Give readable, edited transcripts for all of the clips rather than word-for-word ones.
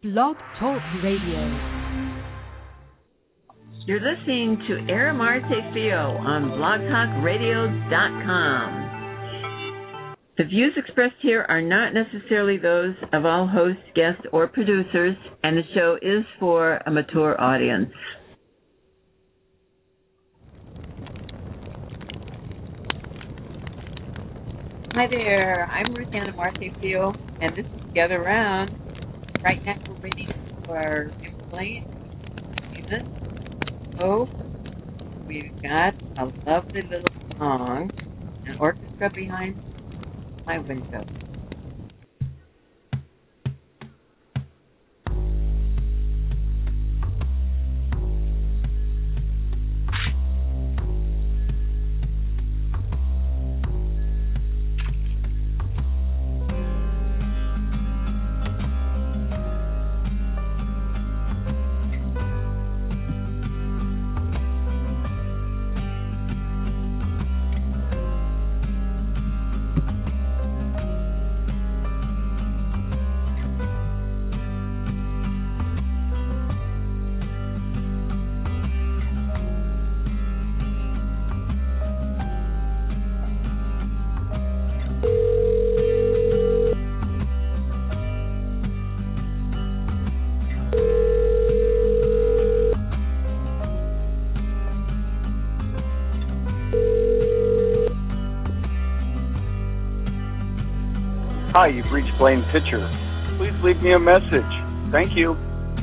Blog Talk Radio. You're listening to Aramarte Fio on blogtalkradio.com. The views expressed here are not necessarily those of all hosts, guests, or producers, and the show is for a mature audience. Hi there, I'm Ruth Anna Marte Fio, and this is Together Round. Right now we're waiting for Blaine. Oh, we've got a lovely little song, an orchestra behind my window. Hi, you've reached Blaine Pitcher. Please leave me a message. Thank you.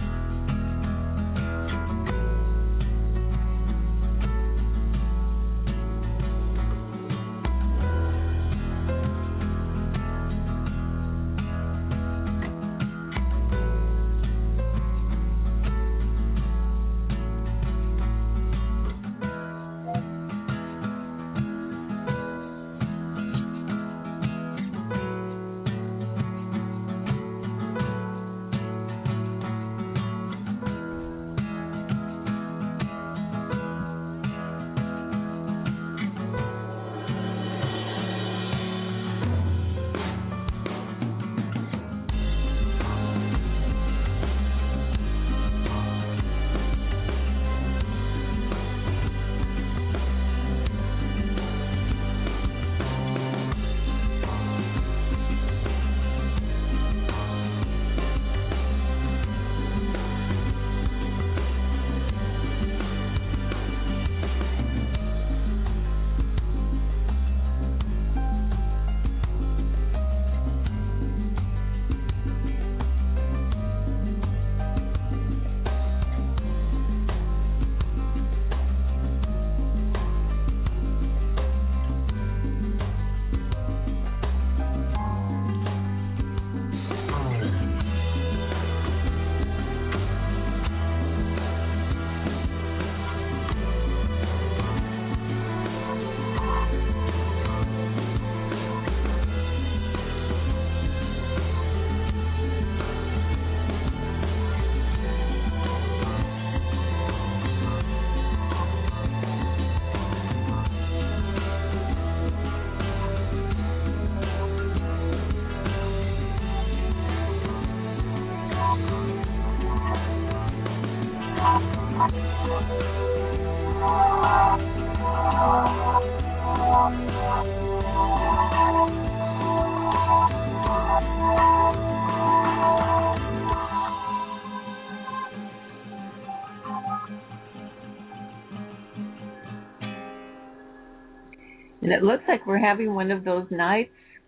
And it looks like we're having one of those nights.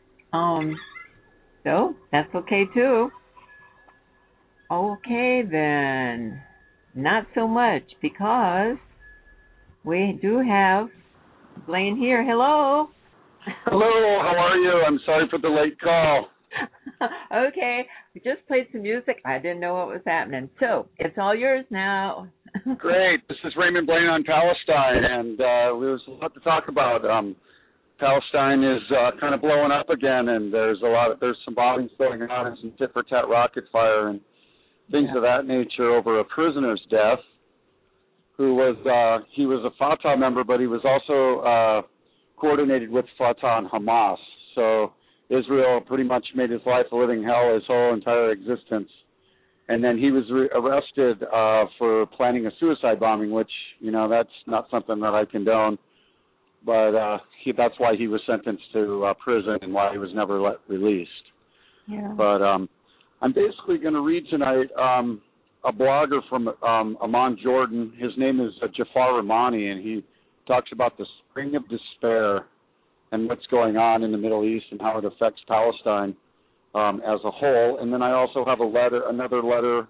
So that's okay too. Okay then. Not so much, because we do have Blaine here. Hello. Hello, how are you? I'm sorry for the late call. Okay, we just played some music. I didn't know what was happening. So it's all yours now. Great. This is Raymond Blaine on Palestine, and there's a lot to talk about. Palestine is kind of blowing up again, and there's some bombings going on and some tit-for-tat rocket fire and things of that nature over a prisoner's death. He was a Fatah member, but he was also coordinated with Fatah and Hamas. So Israel pretty much made his life a living hell his whole entire existence. And then he was arrested for planning a suicide bombing, which, that's not something that I condone. But that's why he was sentenced to prison and why he was never released. Yeah. But I'm basically going to read tonight a blogger from Amman, Jordan. His name is Jafar Rahmani, and he talks about the spring of despair and what's going on in the Middle East and how it affects Palestine as a whole. And then I also have another letter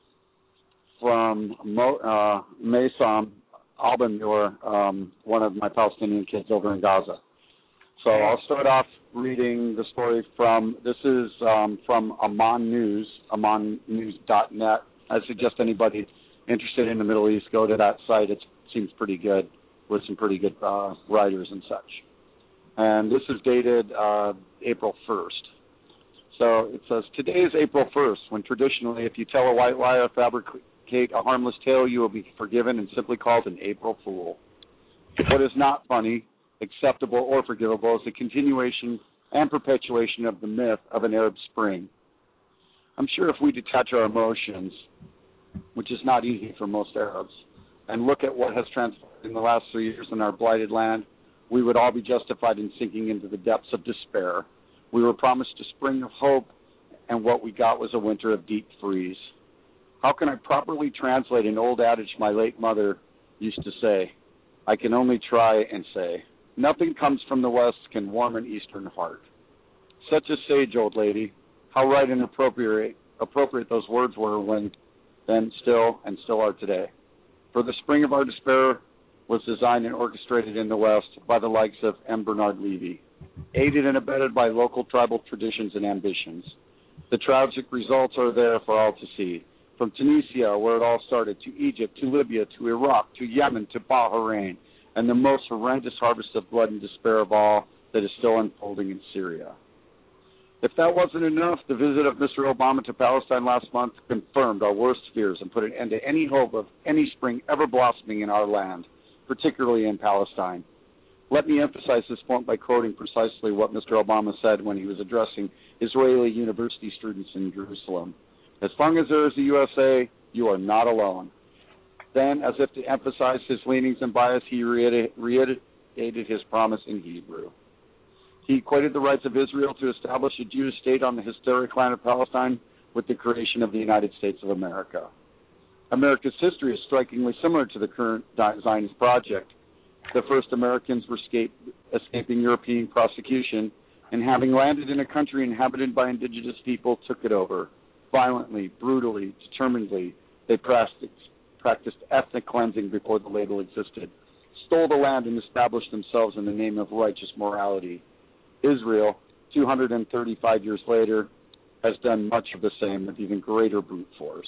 from Maysam Albanur, one of my Palestinian kids over in Gaza. So I'll start off reading the story from Amman News, AmmanNews.net. I suggest anybody interested in the Middle East go to that site. It seems pretty good with some pretty good writers and such. And this is dated April 1st. So it says, today is April 1st, when traditionally if you tell a white lie or fabricate a harmless tale, you will be forgiven and simply called an April Fool. What is not funny, acceptable, or forgivable is the continuation and perpetuation of the myth of an Arab Spring. I'm sure if we detach our emotions, which is not easy for most Arabs, and look at what has transpired in the last 3 years in our blighted land, we would all be justified in sinking into the depths of despair. We were promised a spring of hope, and what we got was a winter of deep freeze. How can I properly translate an old adage my late mother used to say? I can only try and say, nothing comes from the west can warm an eastern heart. Such a sage old lady. How right and appropriate those words were when then still are today. For the spring of our despair was designed and orchestrated in the West by the likes of M. Bernard Levy, aided and abetted by local tribal traditions and ambitions. The tragic results are there for all to see. From Tunisia, where it all started, to Egypt, to Libya, to Iraq, to Yemen, to Bahrain, and the most horrendous harvest of blood and despair of all that is still unfolding in Syria. If that wasn't enough, the visit of Mr. Obama to Palestine last month confirmed our worst fears and put an end to any hope of any spring ever blossoming in our land, particularly in Palestine. Let me emphasize this point by quoting precisely what Mr. Obama said when he was addressing Israeli university students in Jerusalem. As long as there is a USA, you are not alone. Then, as if to emphasize his leanings and bias, he reiterated his promise in Hebrew. He equated the rights of Israel to establish a Jewish state on the historic land of Palestine with the creation of the United States of America. America's history is strikingly similar to the current Zionist project. The first Americans were escaping European prosecution, and having landed in a country inhabited by indigenous people, took it over. Violently, brutally, determinedly, they practiced ethnic cleansing before the label existed, stole the land and established themselves in the name of righteous morality. Israel, 235 years later, has done much of the same with even greater brute force.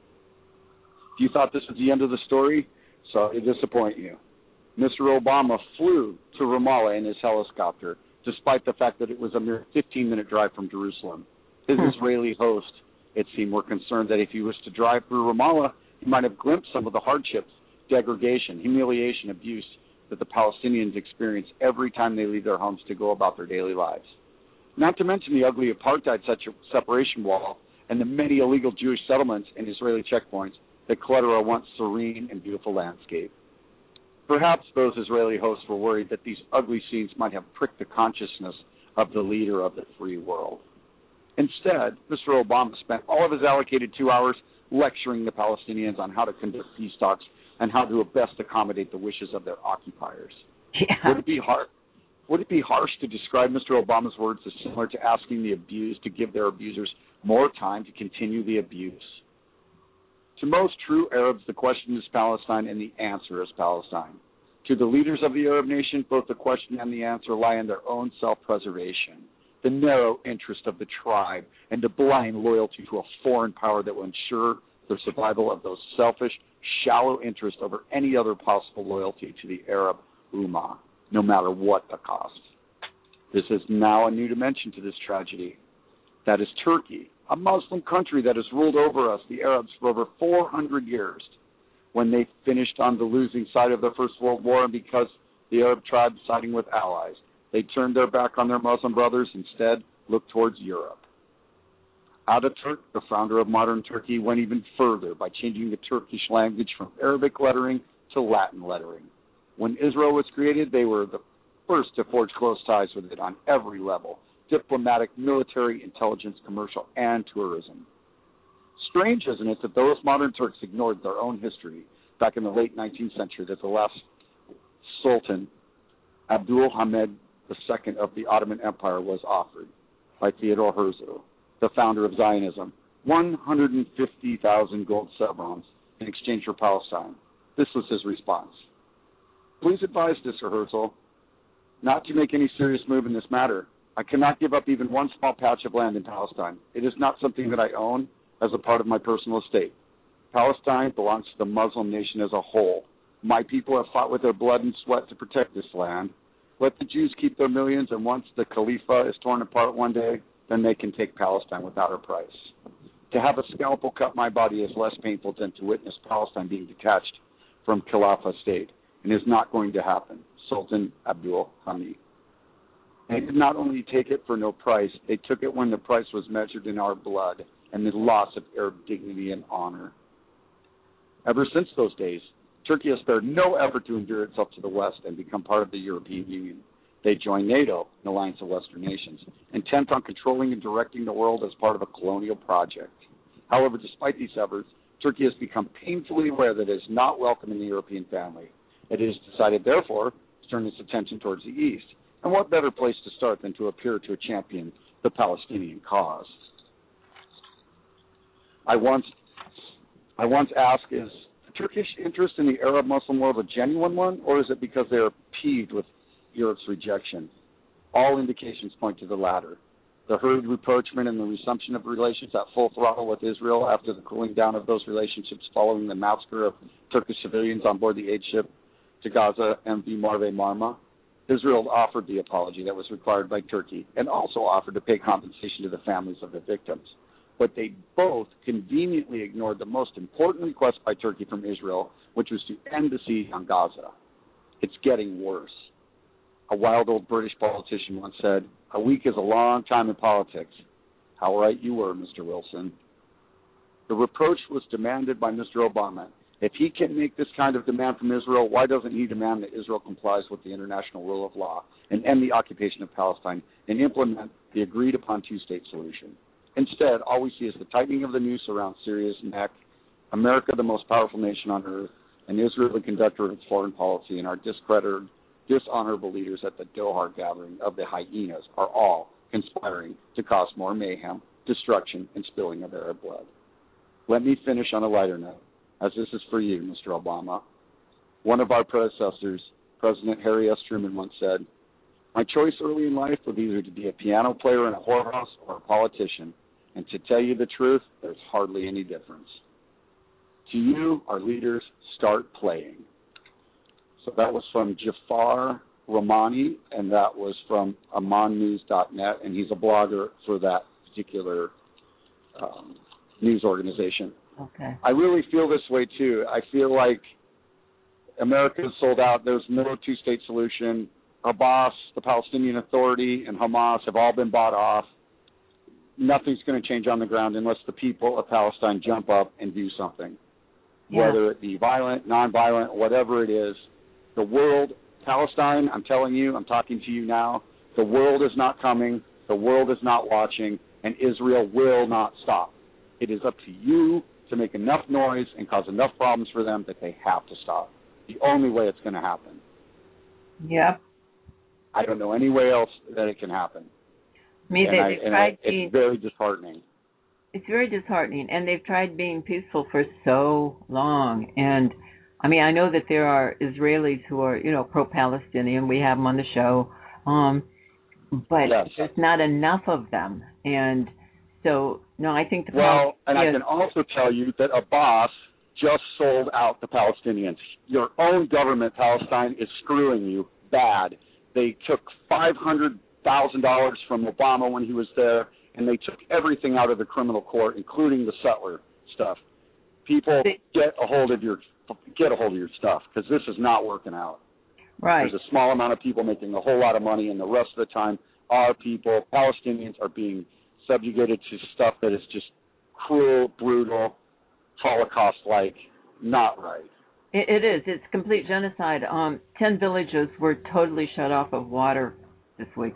If you thought this was the end of the story, sorry to disappoint you. Mr. Obama flew to Ramallah in his helicopter, despite the fact that it was a mere 15-minute drive from Jerusalem. His Israeli host, it seemed, were concerned that if he was to drive through Ramallah, he might have glimpsed some of the hardships, degradation, humiliation, abuse that the Palestinians experience every time they leave their homes to go about their daily lives. Not to mention the ugly apartheid separation wall and the many illegal Jewish settlements and Israeli checkpoints that clutter our once serene and beautiful landscape. Perhaps those Israeli hosts were worried that these ugly scenes might have pricked the consciousness of the leader of the free world. Instead, Mr. Obama spent all of his allocated 2 hours lecturing the Palestinians on how to conduct peace talks and how to best accommodate the wishes of their occupiers. Yeah. Would it be harsh to describe Mr. Obama's words as similar to asking the abused to give their abusers more time to continue the abuse? To most true Arabs, the question is Palestine and the answer is Palestine. To the leaders of the Arab nation, both the question and the answer lie in their own self-preservation, the narrow interest of the tribe, and the blind loyalty to a foreign power that will ensure the survival of those selfish, shallow interests over any other possible loyalty to the Arab Ummah, no matter what the cost. This is now a new dimension to this tragedy. That is Turkey, a Muslim country that has ruled over us, the Arabs, for over 400 years. When they finished on the losing side of the First World War, and because the Arab tribes siding with allies, they turned their back on their Muslim brothers, instead looked towards Europe. Ataturk, the founder of modern Turkey, went even further by changing the Turkish language from Arabic lettering to Latin lettering. When Israel was created, they were the first to forge close ties with it on every level: diplomatic, military, intelligence, commercial, and tourism. Strange, isn't it, that those modern Turks ignored their own history back in the late 19th century, that the last Sultan, Abdul Hamid II of the Ottoman Empire, was offered by Theodore Herzl, the founder of Zionism, 150,000 gold sevrons in exchange for Palestine. This was his response: "Please advise Mr. Herzl not to make any serious move in this matter. I cannot give up even one small patch of land in Palestine. It is not something that I own as a part of my personal estate. Palestine belongs to the Muslim nation as a whole. My people have fought with their blood and sweat to protect this land. Let the Jews keep their millions, and once the Khalifa is torn apart one day, then they can take Palestine without a price. To have a scalpel cut my body is less painful than to witness Palestine being detached from Khalifa state, and is not going to happen. Sultan Abdul Hamid." They did not only take it for no price, they took it when the price was measured in our blood and the loss of Arab dignity and honor. Ever since those days, Turkey has spared no effort to endear itself to the West and become part of the European Union. They joined NATO, an alliance of Western nations, intent on controlling and directing the world as part of a colonial project. However, despite these efforts, Turkey has become painfully aware that it is not welcome in the European family. It has decided, therefore, to turn its attention towards the East. And what better place to start than to appear to champion the Palestinian cause? I once asked, is the Turkish interest in the Arab Muslim world a genuine one, or is it because they are peeved with Europe's rejection? All indications point to the latter. The hurried rapprochement and the resumption of relations at full throttle with Israel after the cooling down of those relationships following the massacre of Turkish civilians on board the aid ship to Gaza, MV Marve Marma. Israel offered the apology that was required by Turkey and also offered to pay compensation to the families of the victims. But they both conveniently ignored the most important request by Turkey from Israel, which was to end the siege on Gaza. It's getting worse. A wild old British politician once said, "A week is a long time in politics." How right you were, Mr. Wilson. The reproach was demanded by Mr. Obama. If he can make this kind of demand from Israel, why doesn't he demand that Israel complies with the international rule of law and end the occupation of Palestine and implement the agreed-upon two-state solution? Instead, all we see is the tightening of the noose around Syria's neck, America the most powerful nation on earth, and Israel the conductor of its foreign policy, and our discredited, dishonorable leaders at the Doha gathering of the hyenas are all conspiring to cause more mayhem, destruction, and spilling of Arab blood. Let me finish on a lighter note, as this is for you, Mr. Obama. One of our predecessors, President Harry S. Truman, once said, "My choice early in life was either to be a piano player in a whorehouse or a politician, and to tell you the truth, there's hardly any difference. To you, our leaders, start playing." So that was from Jafar Rahmani, and that was from AmanNews.net, and he's a blogger for that particular news organization. Okay. I really feel this way, too. I feel like America is sold out. There's no two-state solution. Abbas, the Palestinian Authority, and Hamas have all been bought off. Nothing's going to change on the ground unless the people of Palestine jump up and do something, whether it be violent, nonviolent, whatever it is. The world, Palestine, I'm telling you, I'm talking to you now, the world is not coming, the world is not watching, and Israel will not stop. It is up to you to make enough noise and cause enough problems for them that they have to stop. The only way it's going to happen. Yep. I don't know any way else that it can happen. It's very disheartening. It's very disheartening, and they've tried being peaceful for so long. And I mean, I know that there are Israelis who are, pro-Palestinian. We have them on the show, but there's not enough of them. And so, no, I think I can also tell you that Abbas just sold out the Palestinians. Your own government, Palestine, is screwing you bad. They took $500,000 from Obama when he was there, and they took everything out of the criminal court, including the settler stuff. People, get a hold of your stuff, because this is not working out. Right. There's a small amount of people making a whole lot of money, and the rest of the time, our people, Palestinians, are being subjugated to stuff that is just cruel, brutal, Holocaust-like, not right. It is. It's complete genocide. 10 villages were totally shut off of water this week.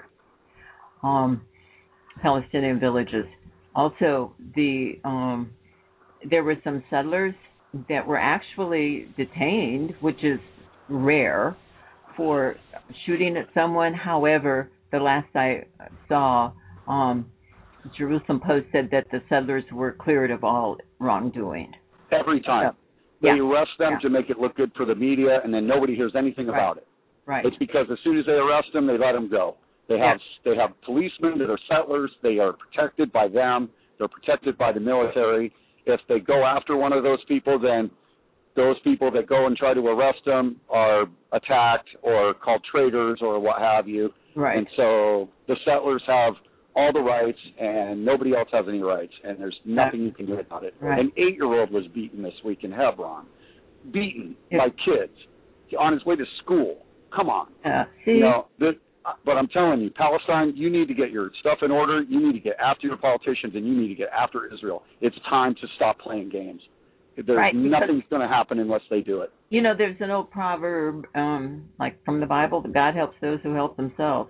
Palestinian villages. Also, there were some settlers that were actually detained, which is rare, for shooting at someone. However, the last I saw, Jerusalem Post said that the settlers were cleared of all wrongdoing. Every time. They arrest them to make it look good for the media, and then nobody hears anything about it. Right. It's because as soon as they arrest them, they let them go. They have policemen that are settlers. They are protected by them. They're protected by the military. If they go after one of those people, then those people that go and try to arrest them are attacked or called traitors or what have you. Right. And so the settlers have all the rights, and nobody else has any rights, and there's nothing you can do about it. Right. An 8-year-old was beaten this week in Hebron, beaten by kids on his way to school. Come on. See? But I'm telling you, Palestine, you need to get your stuff in order. You need to get after your politicians, and you need to get after Israel. It's time to stop playing games. Nothing's going to happen unless they do it. There's an old proverb, like from the Bible, that God helps those who help themselves.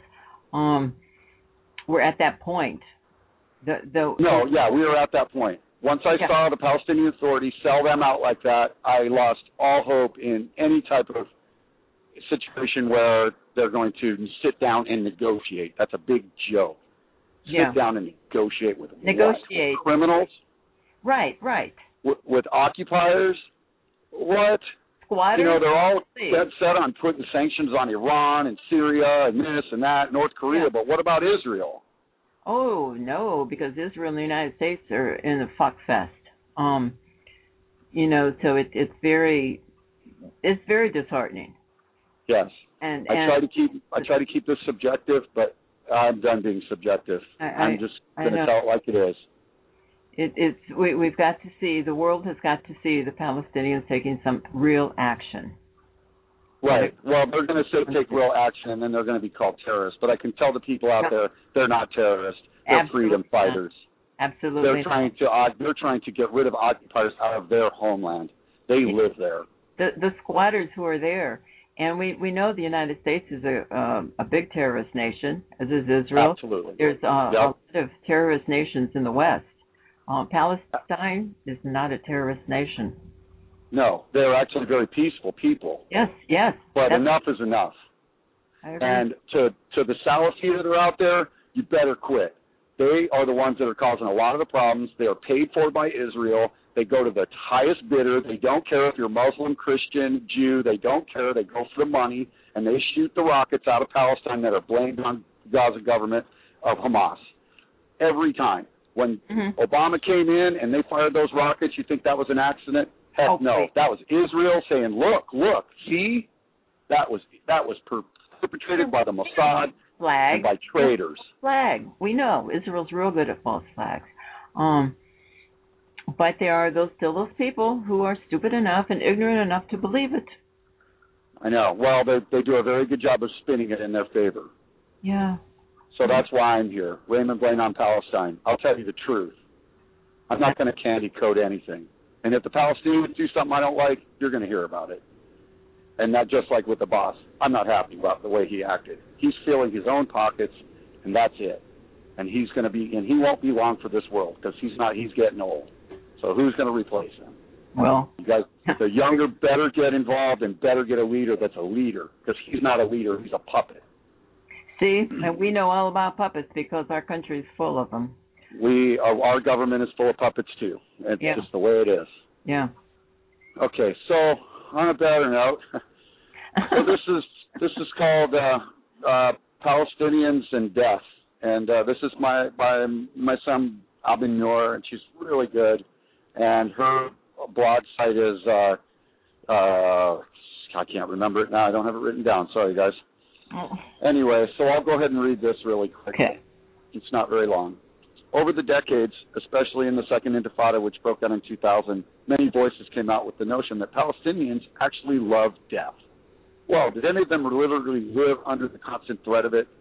We're at that point. We are at that point. Once I saw the Palestinian Authority sell them out like that, I lost all hope in any type of situation where they're going to sit down and negotiate. That's a big joke. Sit down and negotiate with criminals? Right. With occupiers? What? Squatters? They're all dead set on putting sanctions on Iran and Syria and this and that, North Korea, but what about Israel? Oh, no, because Israel and the United States are in a fuck fest. So it's very disheartening. Yes. And I try to keep this subjective, but I'm done being subjective. I'm just going to tell it like it is. We've got to see, the world has got to see the Palestinians taking some real action. Right. Well, they're going to take real action, and then they're going to be called terrorists. But I can tell the people out there, they're not terrorists. They're freedom fighters. Absolutely. They're trying to get rid of occupiers out of their homeland. They live there. The squatters who are there. And we know the United States is a big terrorist nation, as is Israel. Absolutely. There's a lot of terrorist nations in the West. Palestine is not a terrorist nation. No, they're actually very peaceful people. Yes. But enough is enough. I agree. And to the Salafi that are out there, you better quit. They are the ones that are causing a lot of the problems. They are paid for by Israel. They go to the highest bidder. They don't care if you're Muslim, Christian, Jew. They don't care. They go for the money, and they shoot the rockets out of Palestine that are blamed on Gaza government of Hamas. Every time. When Obama came in and they fired those rockets, you think that was an accident? Heck no. That was Israel saying, look, see? That was perpetrated by the Mossad and by traitors. Flag. We know. Israel's real good at false flags. But there are still those people who are stupid enough and ignorant enough to believe it. I know. Well, they do a very good job of spinning it in their favor. Yeah. So that's why I'm here. Raymond Blaine on Palestine. I'll tell you the truth. I'm not going to candy coat anything. And if the Palestinians do something I don't like, you're going to hear about it. And not just like with the boss. I'm not happy about the way he acted. He's filling his own pockets, and that's it. And he won't be long for this world because he's getting old. So who's going to replace him? Well, you guys, the younger better get involved and better get a leader that's a leader because he's not a leader, he's a puppet. See, and we know all about puppets because our country is full of them. Our government is full of puppets too. It's just the way it is. Yeah. Okay, so on a better note, so this is called Palestinians and Death, and this is by my son Abin Noor, and she's really good, and her blog site is I can't remember it now. I don't have it written down. Sorry, guys. Oh. Anyway, so I'll go ahead and read this really quick. Okay. It's not very long. Over the decades, especially in the Second Intifada, which broke out in 2000, many voices came out with the notion that Palestinians actually love death. Well, did any of them literally live under the constant threat of it?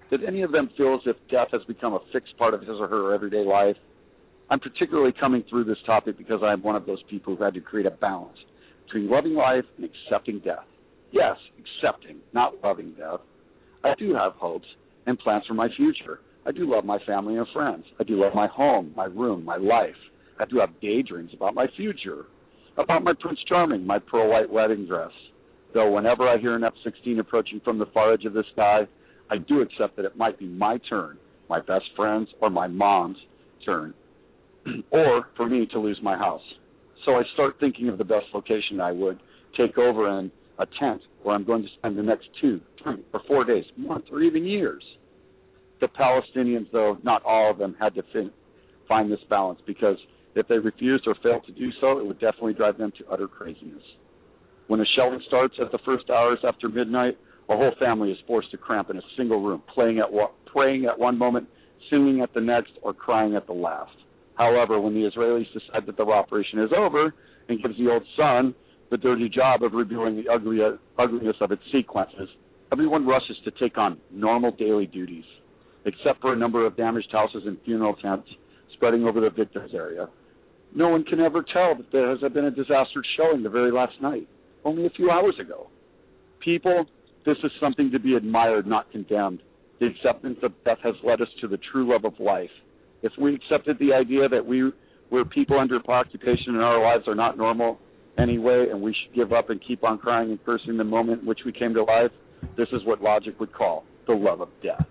Did any of them feel as if death has become a fixed part of his or her everyday life? I'm particularly coming through this topic because I'm one of those people who had to create a balance between loving life and accepting death. Yes, accepting, not loving death. I do have hopes and plans for my future. I do love my family and friends. I do love my home, my room, my life. I do have daydreams about my future, about my Prince Charming, my pearl white wedding dress. Though whenever I hear an F-16 approaching from the far edge of the sky, I do accept that it might be my turn, my best friend's, or my mom's turn, or for me to lose my house. So I start thinking of the best location I would take over in a tent where I'm going to spend the next 2, 3, or 4 days, months, or even years. The Palestinians, though, not all of them, had to find this balance because if they refused or failed to do so, it would definitely drive them to utter craziness. When the shelling starts at the first hours after midnight, a whole family is forced to cramp in a single room, praying at one moment, singing at the next, or crying at the last. However, when the Israelis decide that the operation is over and gives the old sun the dirty job of revealing the ugliness of its sequences, everyone rushes to take on normal daily duties, except for a number of damaged houses and funeral tents spreading over the victim's area. No one can ever tell that there has been a disastrous showing the very last night, only a few hours ago. People, this is something to be admired, not condemned. The acceptance of death has led us to the true love of life. If we accepted the idea that we're people under occupation and our lives are not normal anyway, and we should give up and keep on crying and cursing the moment in which we came to life, this is what logic would call the love of death.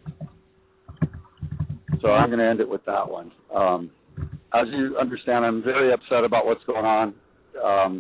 So I'm going to end it with that one. As you understand, I'm very upset about what's going on.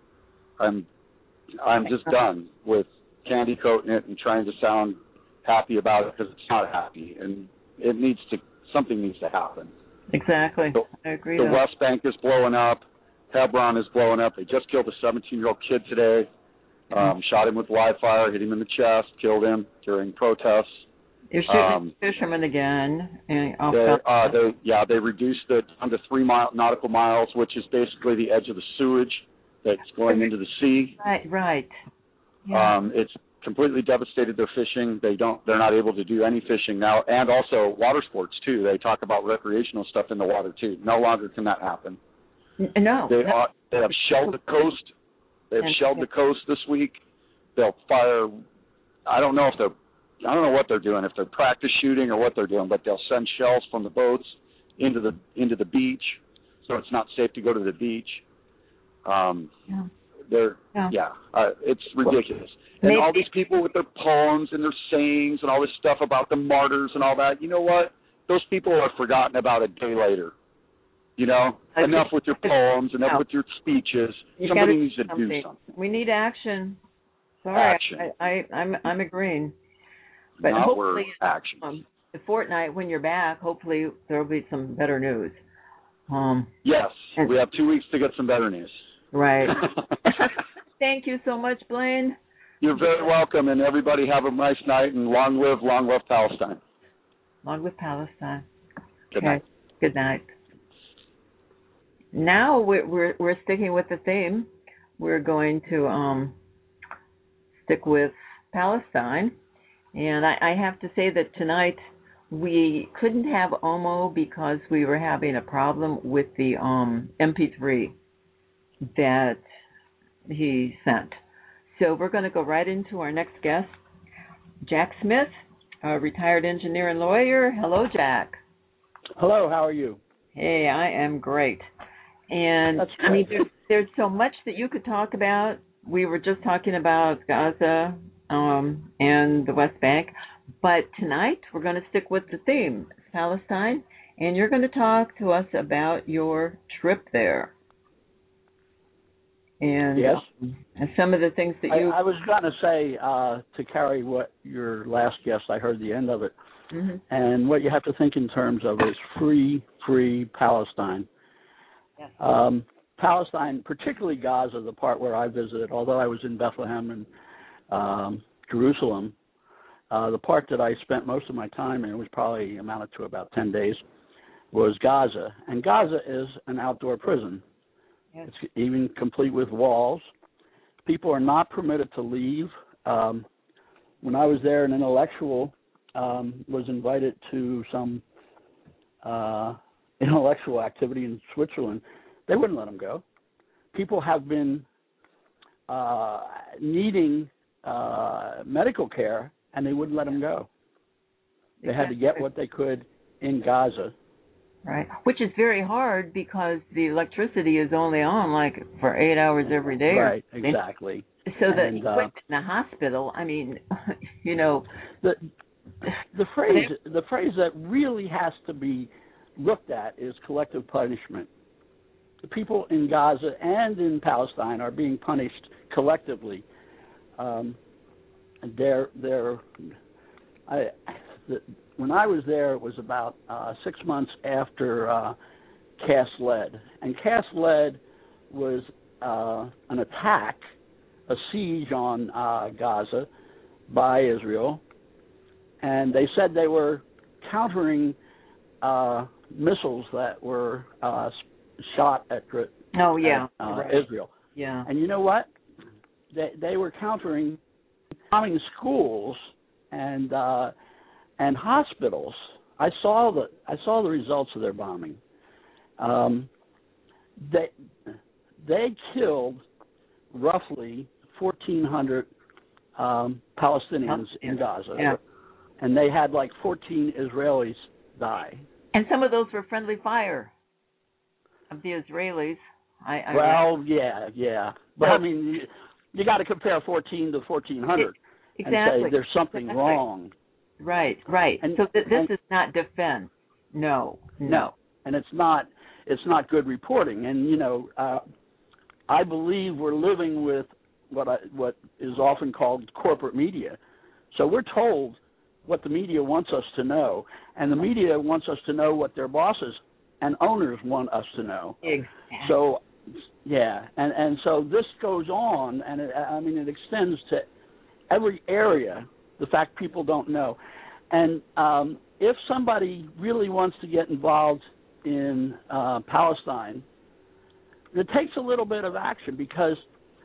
I'm just done with candy coating it and trying to sound happy about it because it's not happy, and something needs to happen. Exactly. I agree. The West Bank is blowing up. Hebron is blowing up. They just killed a 17-year-old kid today. Shot him with live fire, hit him in the chest, killed him during protests. You're shooting fishermen again. They reduced it down to 3 nautical miles, which is basically the edge of the sewage that's going into the sea. Right. Yeah. It's completely devastated their fishing. They're not able to do any fishing now, and also water sports too. They talk about recreational stuff in the water too. No longer can that happen. No. They have shelled the coast. They have shelled the coast this week. They'll fire. I don't know what they're doing, if they're practice shooting or what they're doing, but they'll send shells from the boats into the beach, so it's not safe to go to the beach. It's ridiculous. And all these people with their poems and their sayings and all this stuff about the martyrs and all that, you know what? Those people are forgotten about a day later. You know, enough with your poems, enough with your speeches. Somebody needs to do something. We need action. Sorry, action. I'm agreeing. But not hopefully, action. The fortnight when you're back, hopefully there will be some better news. Yes, we have 2 weeks to get some better news. Right. Thank you so much, Blaine. You're very welcome, and everybody have a nice night, and long live Palestine. Long live Palestine. Good night. Good night. Now we're sticking with the theme. We're going to stick with Palestine, and I have to say that tonight we couldn't have Omo because we were having a problem with the MP3 that he sent. So we're going to go right into our next guest, Jack Smith, a retired engineer and lawyer. Hello, Jack. Hello, how are you? Hey, I am great. And That's I mean, there's so much that you could talk about. We were just talking about Gaza and the West Bank, but tonight we're going to stick with the theme, Palestine, and you're going to talk to us about your trip there. And yes. And some of the things that you... I was going to say, to carry what your last guest, I heard the end of it, and what you have to think in terms of is free Palestine. Yes. Palestine, particularly Gaza, the part where I visited, although I was in Bethlehem and Jerusalem, the part that I spent most of my time in, was probably amounted to about 10 days, was Gaza. And Gaza is an outdoor prison. Yes. It's even complete with walls. People are not permitted to leave. When I was there, an intellectual was invited to some intellectual activity in Switzerland, they wouldn't let him go. People have been needing medical care, and they wouldn't let him go. They had to get what they could in Gaza. Right, which is very hard because the electricity is only on like for 8 hours every day. Right, exactly. So the equipment in the hospital, I mean, you know, the phrase that really has to be looked at is collective punishment. The people in Gaza and in Palestine are being punished collectively. When I was there, it was about 6 months after Cast Lead. And Cast Lead was an attack, a siege on Gaza by Israel. And they said they were countering missiles that were shot at Israel. Yeah. And you know what? They were countering bombing schools and hospitals. I saw the results of their bombing. They killed roughly 1,400 Palestinians in Gaza, and they had like 14 Israelis die. And some of those were friendly fire of the Israelis. Yeah. But I mean, you got to compare 14 to 1,400 and say there's something wrong. Right. And, so this is not defense. No. And it's not good reporting. And you know, I believe we're living with what is often called corporate media. So we're told what the media wants us to know, and the media wants us to know what their bosses and owners want us to know. Exactly. So, yeah, and so this goes on, and it extends to every area. The fact people don't know, and if somebody really wants to get involved in Palestine, it takes a little bit of action because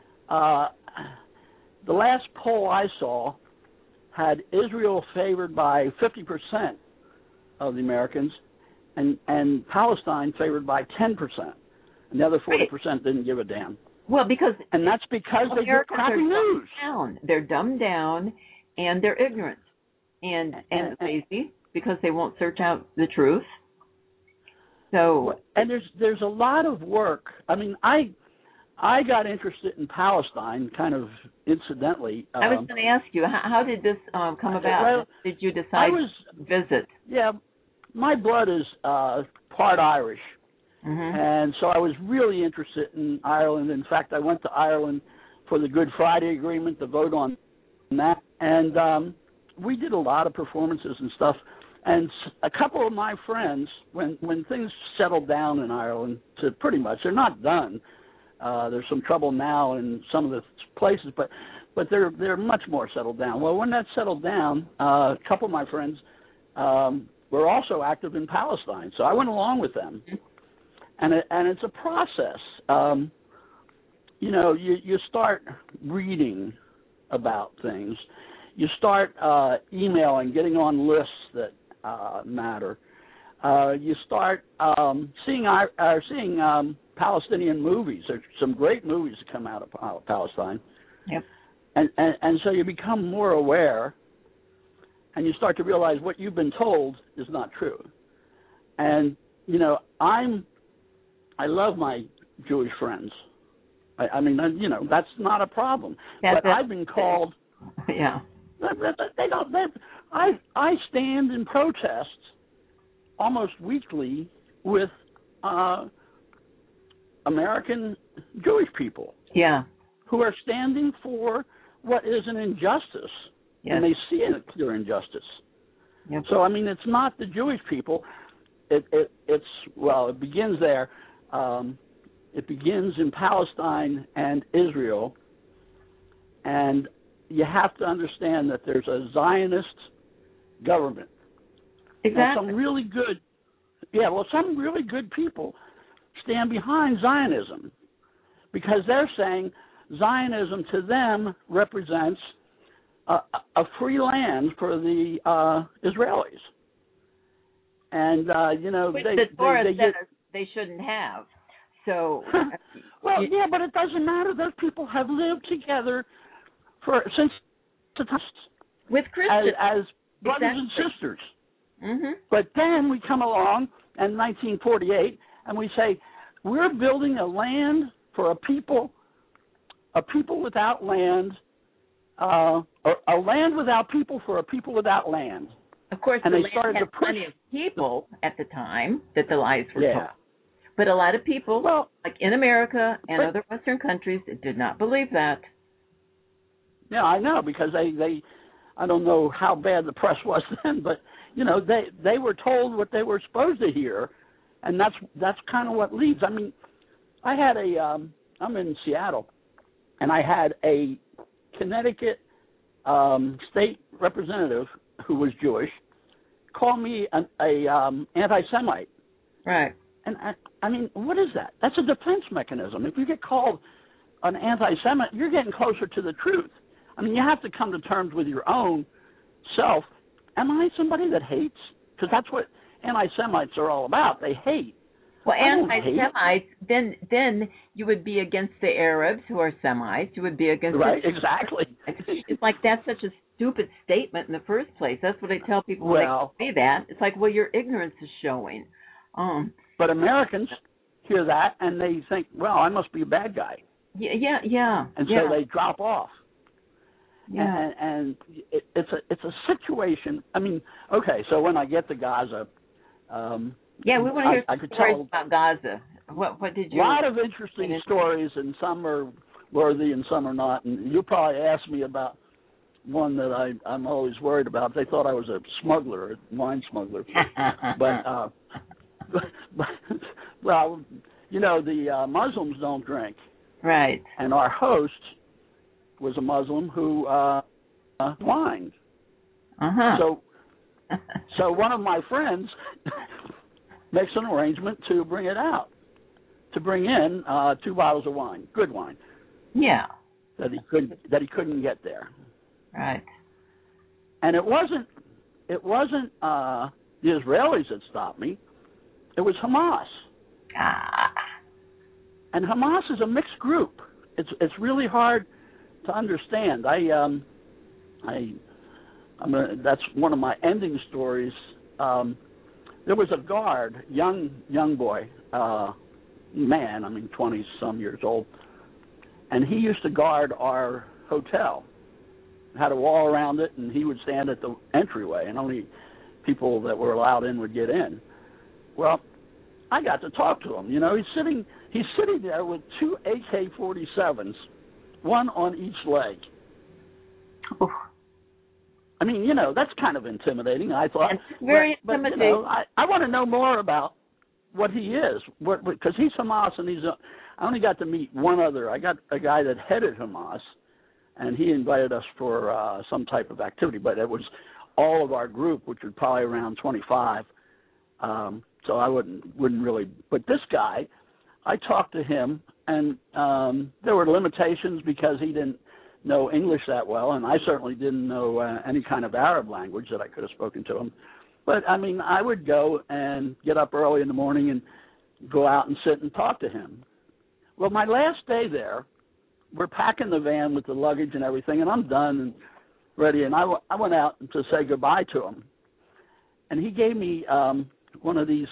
the last poll I saw had Israel favored by 50% of the Americans, and Palestine favored by 10%. And the other 40% didn't give a damn. Well, because that's because they get crappy news. They're dumbed down, and they're ignorant, and lazy because they won't search out the truth. So, and there's a lot of work. I mean, I got interested in Palestine kind of incidentally. I was going to ask you, how did this come about? Well, did you decide to visit? Yeah, my blood is part Irish, and so I was really interested in Ireland. In fact, I went to Ireland for the Good Friday Agreement, the vote on that, and we did a lot of performances and stuff. And a couple of my friends, when things settled down in Ireland, to pretty much, they're not done. There's some trouble now in some of the places, but they're much more settled down. Well, when that settled down, a couple of my friends were also active in Palestine, so I went along with them. And it's a process. You know, you start reading about things. You start emailing, getting on lists that matter. You start seeing Palestinian movies. There's some great movies that come out of Palestine. Yep. And so you become more aware, and you start to realize what you've been told is not true. And you know, I love my Jewish friends. I mean, you know, that's not a problem. But I've been called. Yeah. They don't. I stand in protest almost weekly with American Jewish people. Yeah. Who are standing for what is an injustice, and they see a clear injustice. Yep. So I mean, it's not the Jewish people. It begins there. It begins in Palestine and Israel, and you have to understand that there's a Zionist government. Exactly. Some really good people stand behind Zionism because they're saying Zionism to them represents a free land for the Israelis, and which the Torah says they shouldn't have. So, well, yeah, but it doesn't matter. Those people have lived together since the time with Christians as brothers and sisters. Mm-hmm. But then we come along in 1948 and we say we're building a land for a people without land, a land without people for a people without land. Of course, and the they land started had to push plenty of people at the time that the lies were told. Yeah. But a lot of people, like in America and other Western countries, did not believe that. Yeah, I know, because they I don't know how bad the press was then, but they were told what they were supposed to hear, and that's kind of what leads. I mean, I had I'm in Seattle, and I had a Connecticut state representative who was Jewish call me a anti-Semite. Right. And I mean, what is that? That's a defense mechanism. If you get called an anti-Semite, you're getting closer to the truth. I mean, you have to come to terms with your own self. Am I somebody that hates? Because that's what anti-Semites are all about. They hate. Well, anti-Semites, then you would be against the Arabs who are Semites. You would be against exactly. It's like that's such a stupid statement in the first place. That's what I tell people when they say that. It's like, well, your ignorance is showing. But Americans hear that and they think, well, I must be a bad guy. Yeah. And so they drop off. Yeah. And it's a situation. I mean, okay, so when I get to Gaza, we want to hear some stories about Gaza. What did you? A lot of interesting stories, and some are worthy and some are not. And you'll probably ask me about one that I'm always worried about. They thought I was a smuggler, a wine smuggler. but well, the Muslims don't drink. Right. And our host was a Muslim who whined. Uh-huh. So one of my friends makes an arrangement to bring in 2 bottles of wine, good wine. Yeah. That he couldn't get there. Right. And it wasn't the Israelis that stopped me. It was Hamas. And Hamas is a mixed group. It's really hard to understand. That's one of my ending stories. There was a guard, young boy, man, 20-some years old, and he used to guard our hotel. Had a wall around it, and he would stand at the entryway, and only people that were allowed in would get in. Well, I got to talk to him. He's sitting there with 2 AK-47s, one on each leg. Oof. I mean, that's kind of intimidating, I thought. It's very intimidating. I want to know more about what he is, because he's Hamas, and I only got to meet one other. I got a guy that headed Hamas, and he invited us for some type of activity, but it was all of our group, which was probably around 25. So I wouldn't really. But this guy, I talked to him, and there were limitations because he didn't know English that well, and I certainly didn't know any kind of Arab language that I could have spoken to him. But, I would go and get up early in the morning and go out and sit and talk to him. Well, my last day there, we're packing the van with the luggage and everything, and I'm done and ready, and I went out to say goodbye to him. And he gave me one of these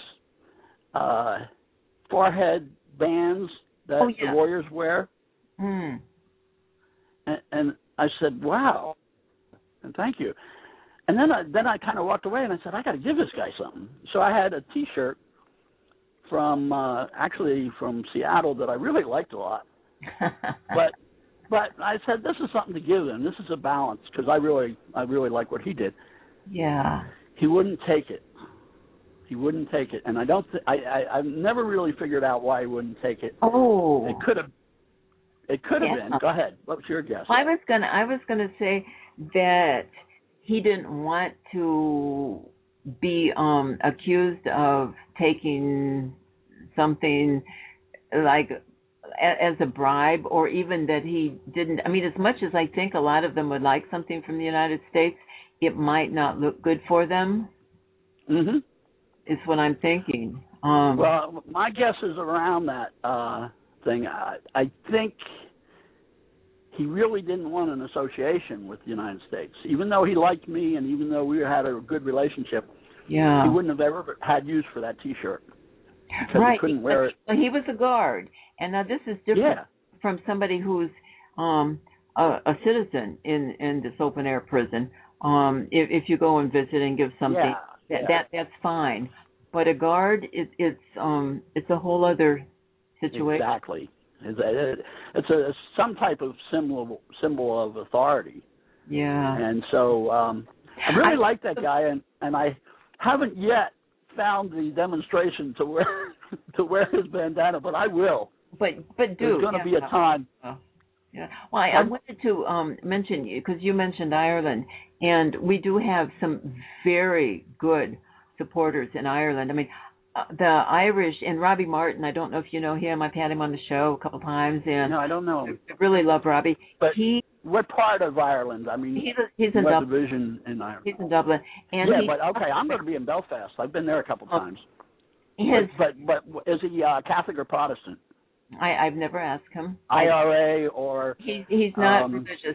forehead bands that the warriors wear. Mm. And I said, wow, and thank you. And then I kind of walked away, and I said, I got to give this guy something. So I had a T-shirt from Seattle that I really liked a lot. But I said, this is something to give him. This is a balance, because I really like what he did. Yeah. He wouldn't take it. And I've never really figured out why he wouldn't take it. Oh. It could have been. Go ahead. What was your guess? I was gonna say that he didn't want to be accused of taking something like as a bribe, or even that he didn't. I mean, as much as I think a lot of them would like something from the United States, it might not look good for them. Mhm. Is what I'm thinking. Well, my guess is around that thing. I think he really didn't want an association with the United States, even though he liked me and even though we had a good relationship. Yeah. He wouldn't have ever had use for that T-shirt because Right. he couldn't wear it. Well, he was a guard, and now this is different from somebody who's a citizen in this open air prison. If you go and visit and give something, that's fine. But a guard, it's a whole other situation. Exactly. It's some type of symbol of authority. Yeah. And so I really like that guy, and I haven't yet found the demonstration to wear his bandana, but I will. But there's going to be a time. Yeah. Well, I wanted to mention you because you mentioned Ireland, and we do have some very good supporters in Ireland. I mean, the Irish and Robbie Martin. I don't know if you know him. I've had him on the show a couple times, and no, I don't know him. I really love Robbie. But what part of Ireland? I mean, he's in what Dublin. Division in Ireland? He's in Dublin. And but okay, I'm going to be in Belfast. I've been there a couple times. But is he Catholic or Protestant? I've never asked him. IRA or he's not religious.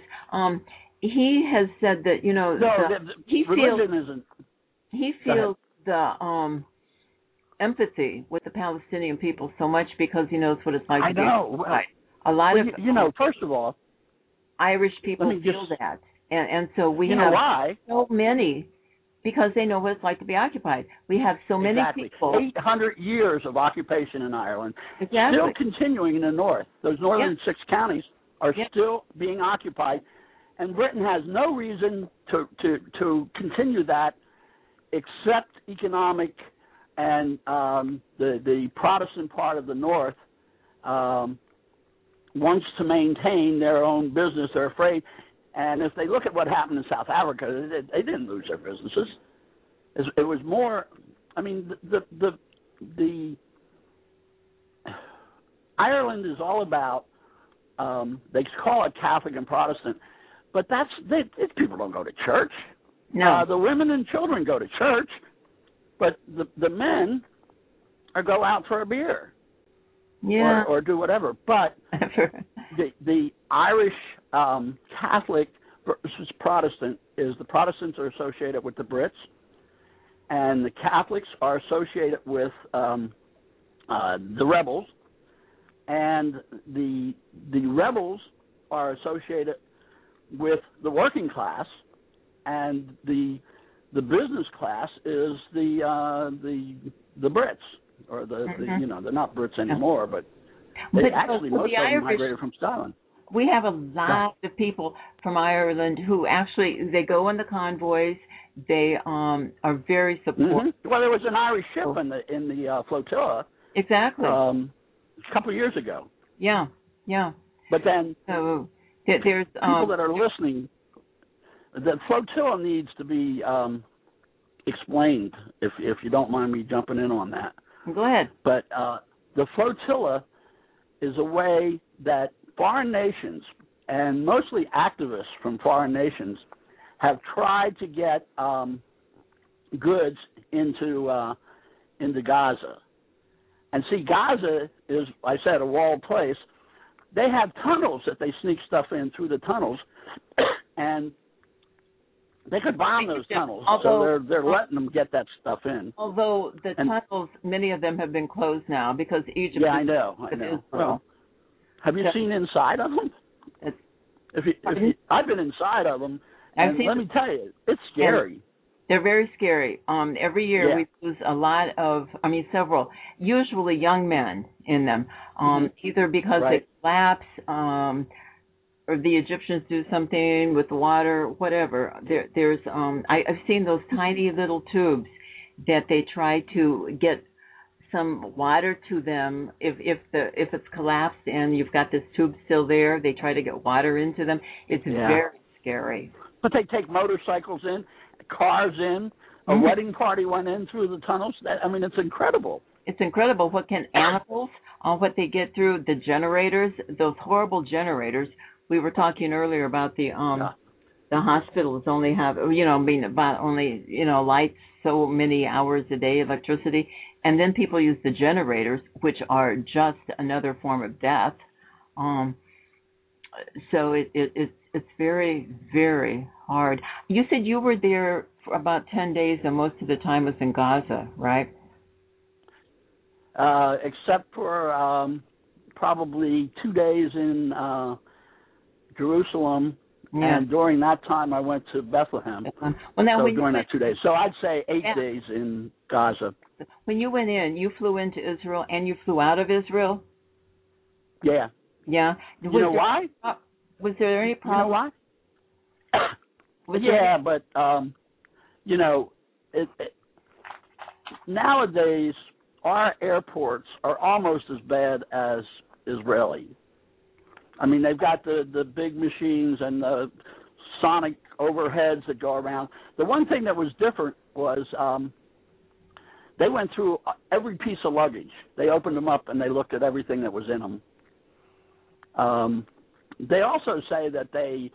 He has said that religion isn't. He feels the empathy with the Palestinian people so much because he knows what it's like. I know. Well, a lot of first of all, Irish people feel that, and so we have why? So many. Because they know what it's like to be occupied. We have so many people. 800 years of occupation in Ireland. Exactly. Still continuing in the north. Those northern 6 counties are still being occupied. And Britain has no reason to continue that except economic, and the Protestant part of the north wants to maintain their own business. They're afraid. And if they look at what happened in South Africa, they didn't lose their businesses. It was more. I mean, the Ireland is all about. They call it Catholic and Protestant, but people don't go to church. No, the women and children go to church, but the men go out for a beer. Yeah, or do whatever. But the Irish Catholic versus Protestant is the Protestants are associated with the Brits, and the Catholics are associated with the rebels, and the rebels are associated with the working class, and the business class is the Brits. Or they're not Brits anymore, but most of them migrated from Scotland. We have a lot of people from Ireland who actually they go in the convoys. They are very supportive. Well, there was an Irish ship in the flotilla. Exactly. A couple of years ago. Yeah. But then there's people that are listening. The flotilla needs to be explained. If you don't mind me jumping in on that. Go ahead. But the flotilla is a way that foreign nations, and mostly activists from foreign nations, have tried to get goods into Gaza. And see, Gaza is, I said, a walled place. They have tunnels that they sneak stuff in through the tunnels, and they could bomb those tunnels, so they're letting them get that stuff in. Although the tunnels, many of them have been closed now because Egypt. Yeah, I know. Well, have you seen inside of them? I've been inside of them, and let me tell you, it's scary. They're very scary. Every year we lose a lot of, several, usually young men in them, either because they collapse, or the Egyptians do something with the water, whatever. There's I've seen those tiny little tubes that they try to get some water to them. If it's collapsed and you've got this tube still there, they try to get water into them. It's very scary. But they take motorcycles in, cars in. A wedding party went in through the tunnels. It's incredible. it's incredible what can animals, what they get through the generators, those horrible generators. We were talking earlier about the hospitals only have, about only, lights so many hours a day, electricity, and then people use the generators, which are just another form of death. So it's very, very hard. You said you were there for about 10 days, and most of the time was in Gaza, right? Except for probably 2 days in Jerusalem, and during that time I went to Bethlehem. Well, now during that 2 days. So I'd say 8 days in Gaza. When you went in, you flew into Israel and you flew out of Israel? Yeah. Yeah. You know why? Was there any problem? You know why? But nowadays our airports are almost as bad as Israeli. I mean, they've got the big machines and the sonic overheads that go around. The one thing that was different was they went through every piece of luggage. They opened them up and they looked at everything that was in them. They also say that they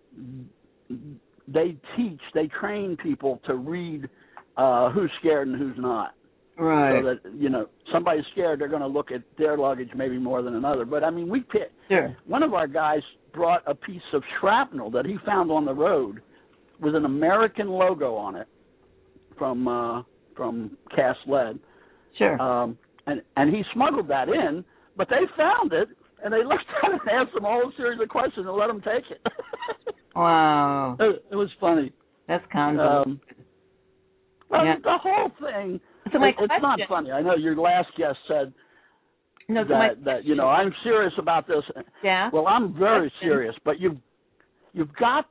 train people to read who's scared and who's not. Right. So that, somebody's scared, they're going to look at their luggage maybe more than another. But, I mean, one of our guys brought a piece of shrapnel that he found on the road with an American logo on it from cast lead. Sure. And he smuggled that in, but they found it, and they looked at it and asked him a whole series of questions and let him take it. Wow. It was funny. That's convoluted. The whole thing, it's not funny. I know your last guest said that I'm serious about this. Yeah. Well, I'm very serious, but you've got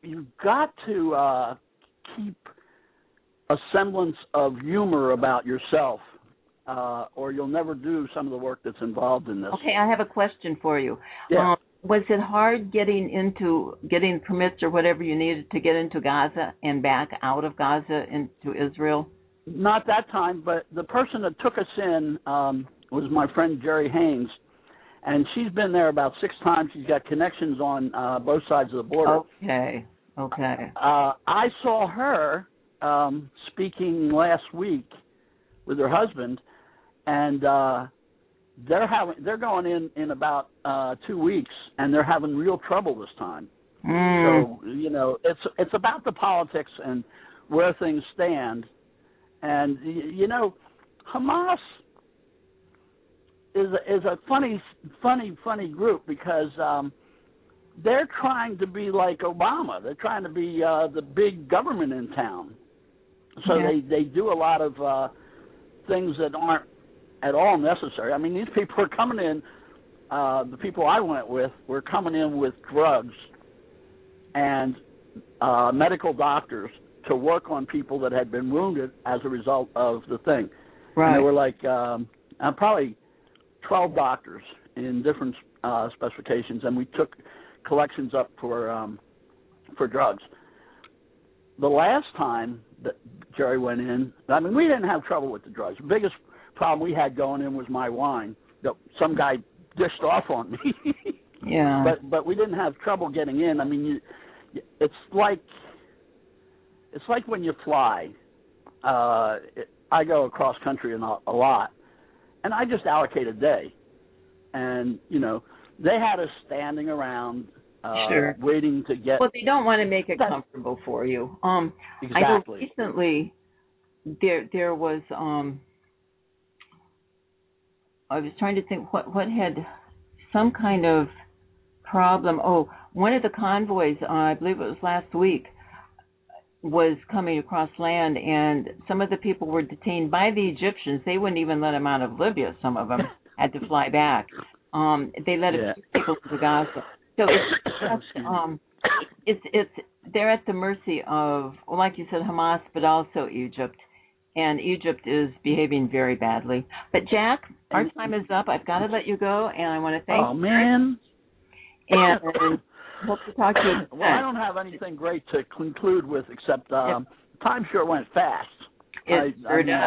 to keep a semblance of humor about yourself, or you'll never do some of the work that's involved in this. Okay, I have a question for you. Yeah. Was it hard getting permits or whatever you needed to get into Gaza and back out of Gaza into Israel? Not that time, but the person that took us in was my friend Jerry Haynes, and she's been there about 6 times. She's got connections on both sides of the border. Okay. I saw her speaking last week with her husband, and they're going in about 2 weeks, and they're having real trouble this time. So it's about the politics and where things stand, and Hamas is a funny group because they're trying to be like Obama. They're trying to be the big government in town. So they do a lot of things that aren't at all necessary. I mean, these people are coming in, the people I went with were coming in with drugs and medical doctors to work on people that had been wounded as a result of the thing. Right. And there were like probably 12 doctors in different specifications, and we took collections up for drugs. The last time that Jerry went in, I mean, we didn't have trouble with the drugs. The biggest problem we had going in was my wine that some guy dished off on me. Yeah. But we didn't have trouble getting in. I mean, it's like when you fly. I go across country a lot, and I just allocate a day, and they had us standing around. Sure. Waiting to get. Well, they don't want to make it comfortable for you. Exactly. I know recently there was. I was trying to think what had some kind of problem. Oh, one of the convoys, I believe it was last week, was coming across land, and some of the people were detained by the Egyptians. They wouldn't even let them out of Libya. Some of them had to fly back. They let a few people to Gaza. So it's they're at the mercy of, well, like you said, Hamas, but also Egypt, and Egypt is behaving very badly. But Jack, our time is up. I've got to let you go, and I want to thank you. Oh man! And hope to talk to you. Well, I don't have anything great to conclude with except time sure went fast. It sure does.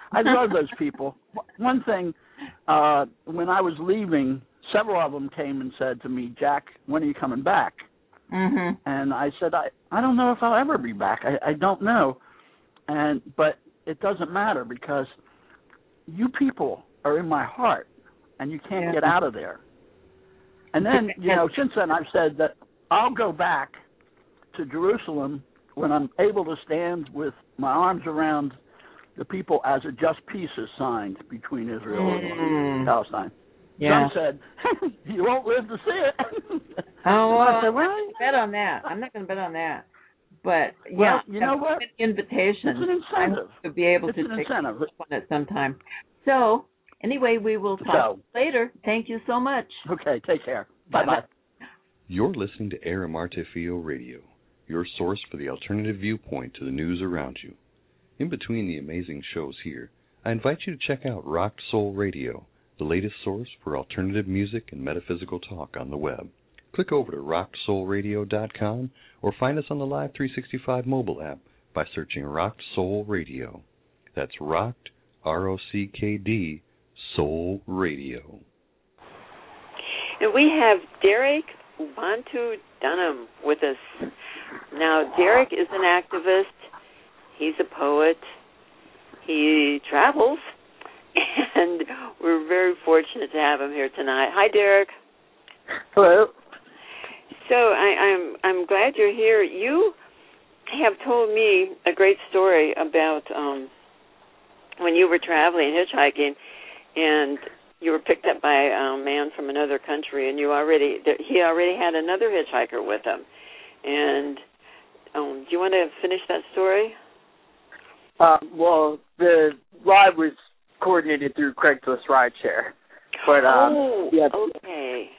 I love those people. One thing, when I was leaving, several of them came and said to me, Jack, when are you coming back? Mm-hmm. And I said, I don't know if I'll ever be back. I don't know. But it doesn't matter because you people are in my heart, and you can't get out of there. And then, since then I've said that I'll go back to Jerusalem when I'm able to stand with my arms around the people as a just peace is signed between Israel and Palestine. Yeah. Some said, you won't live to see it. Oh, well, I said, I'm not going to bet on that. I'm not going to bet on that. But, well, you know what? An invitation. It's an incentive. To be able to take this one at some time. So, anyway, we will talk later. Thank you so much. Okay, take care. Bye-bye. You're listening to Air Marte Fio Radio, your source for the alternative viewpoint to the news around you. In between the amazing shows here, I invite you to check out Rocked Soul Radio, the latest source for alternative music and metaphysical talk on the web. Click over to rockedsoulradio.com or find us on the Live 365 mobile app by searching Rocked Soul Radio. That's Rocked, R-O-C-K-D, Soul Radio. And we have Derek Ubuntu Dunham with us. Now, Derek is an activist. He's a poet. He travels. And we're very fortunate to have him here tonight. Hi, Derek. Hello. So I'm glad you're here. You have told me a great story about when you were traveling, hitchhiking, and you were picked up by a man from another country, and he already had another hitchhiker with him. And do you want to finish that story? Well, the ride was coordinated through Craigslist rideshare. But okay.